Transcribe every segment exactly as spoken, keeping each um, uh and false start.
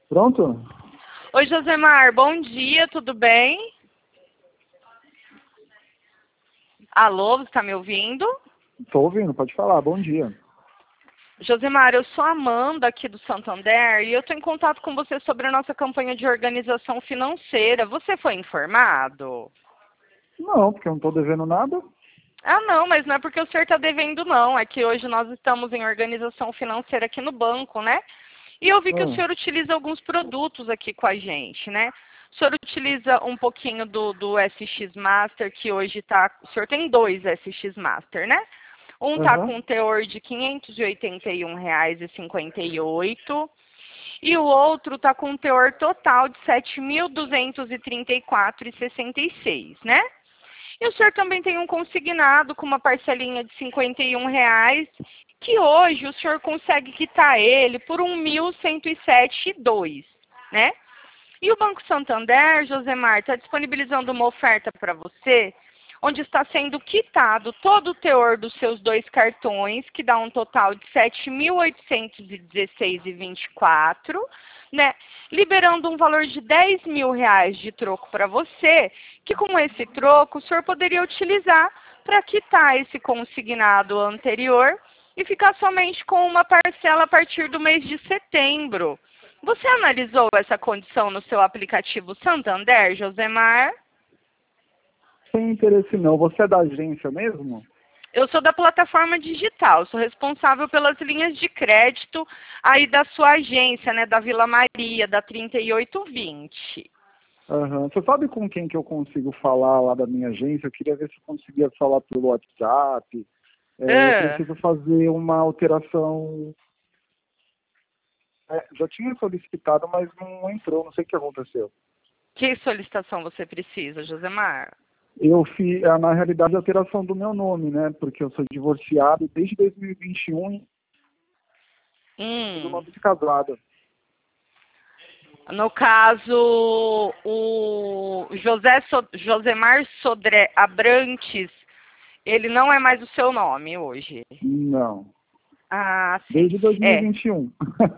Pronto? Oi, Josemar, bom dia, tudo bem? Alô, você está me ouvindo? Estou ouvindo, pode falar, bom dia. Josemar, eu sou a Amanda aqui do Santander e eu estou em contato com você sobre a nossa campanha de organização financeira. Você foi informado? Não, porque eu não estou devendo nada. Ah, não, mas não é porque o senhor está devendo, não. É que hoje nós estamos em organização financeira aqui no banco, né? E eu vi que o Ah, senhor utiliza alguns produtos aqui com a gente, né? O senhor utiliza um pouquinho do, do S X Master, que hoje está... O senhor tem dois S X Master, né? Um está com aham. um teor de quinhentos e oitenta e um reais e cinquenta e oito centavos e o outro está com um teor total de sete mil duzentos e trinta e quatro reais e sessenta e seis centavos, né? E o senhor também tem um consignado com uma parcelinha de cinquenta e um reais, que hoje o senhor consegue quitar ele por um mil cento e sete reais e dois centavos, né? E o Banco Santander, Josemar, está disponibilizando uma oferta para você, onde está sendo quitado todo o teor dos seus dois cartões, que dá um total de sete mil oitocentos e dezesseis reais e vinte e quatro centavos, né? Liberando um valor de dez mil reais de troco para você, que com esse troco o senhor poderia utilizar para quitar esse consignado anterior e ficar somente com uma parcela a partir do mês de setembro. Você analisou essa condição no seu aplicativo Santander, Josemar? Sem interesse não. Você é da agência mesmo? Eu sou da plataforma digital, sou responsável pelas linhas de crédito aí da sua agência, né, da Vila Maria, da trinta e oito vinte. Aham. Você sabe com quem que eu consigo falar lá da minha agência? Eu queria ver se eu conseguia falar pelo WhatsApp. É, eu Ah, preciso fazer uma alteração. É, já tinha solicitado, mas não entrou. Não sei o que aconteceu. que solicitação você precisa, Josemar? Eu fiz, ah, na realidade, a alteração do meu nome, né? Porque eu sou divorciado desde dois mil e vinte e um e do Hum, nome de casado. no caso, o José so Josemar Sodré Abrantes, ele não é mais o seu nome hoje. Não. Ah, sim. Desde dois mil e É. vinte e um.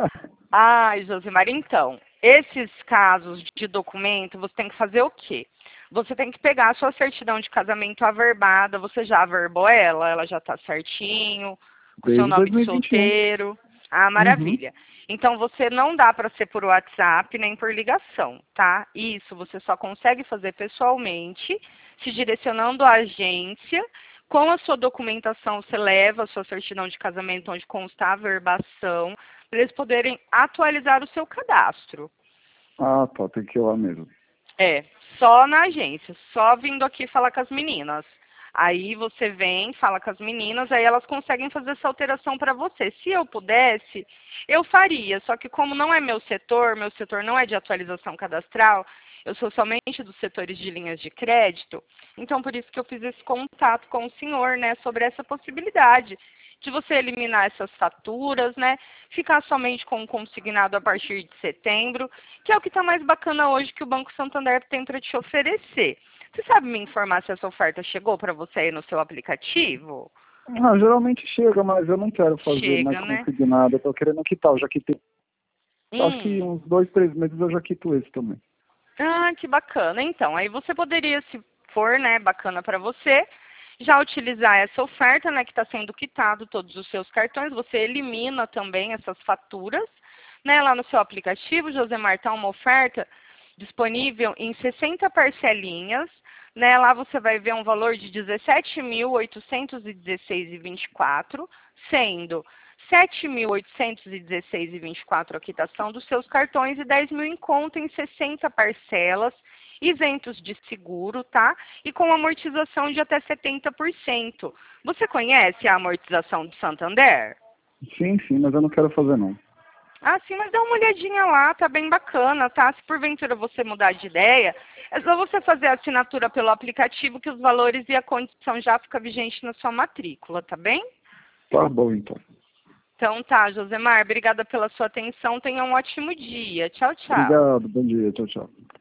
Ai, Josimar, então, esses casos de documento, você tem que fazer o quê? Você tem que pegar a sua certidão de casamento averbada, você já averbou ela, ela já está certinho, com o seu Desde nome de dois mil e vinte e um. solteiro. Ah, Uhum. maravilha. Então, você não dá para ser por WhatsApp nem por ligação, tá? Isso você só consegue fazer pessoalmente, se direcionando à agência. Com a sua documentação, você leva a sua certidão de casamento onde consta a averbação, para eles poderem atualizar o seu cadastro. Ah, tá. Tem que ir lá mesmo. É, só na agência, só vindo aqui falar com as meninas. Aí você vem, fala com as meninas, aí elas conseguem fazer essa alteração para você. Se eu pudesse, eu faria, só que como não é meu setor, meu setor não é de atualização cadastral, eu sou somente dos setores de linhas de crédito, então por isso que eu fiz esse contato com o senhor, né, sobre essa possibilidade de você eliminar essas faturas, né, ficar somente com o consignado a partir de setembro, que é o que está mais bacana hoje que o Banco Santander tem para te oferecer. Você sabe me informar se essa oferta chegou para você aí no seu aplicativo? Ah, geralmente chega, mas eu não quero fazer mais Chega, né? consignado. Eu tô querendo quitar. Eu já quitei. Acho que Hum. uns dois, três meses eu já quito esse também. Ah, que bacana. Então, aí você poderia, se for, né, bacana para você, já utilizar essa oferta, né, que está sendo quitado todos os seus cartões. Você elimina também essas faturas, né, lá no seu aplicativo. Josemar, está uma oferta disponível em sessenta parcelinhas, né? Lá você vai ver um valor de dezessete mil oitocentos e dezesseis reais e vinte e quatro centavos, sendo sete mil oitocentos e dezesseis reais e vinte e quatro centavos a quitação dos seus cartões e dez mil em conta em sessenta parcelas, isentos de seguro, tá? E com amortização de até setenta por cento. Você conhece a amortização do Santander? Sim, sim, mas eu não quero fazer não. Ah, sim, mas dá uma olhadinha lá, tá bem bacana, tá? Se porventura você mudar de ideia, é só você fazer a assinatura pelo aplicativo que os valores e a condição já fica vigente na sua matrícula, tá bem? Tá bom, então. Então tá, Josemar, obrigada pela sua atenção, tenha um ótimo dia. Tchau, tchau. Obrigado. Bom dia. Tchau, tchau.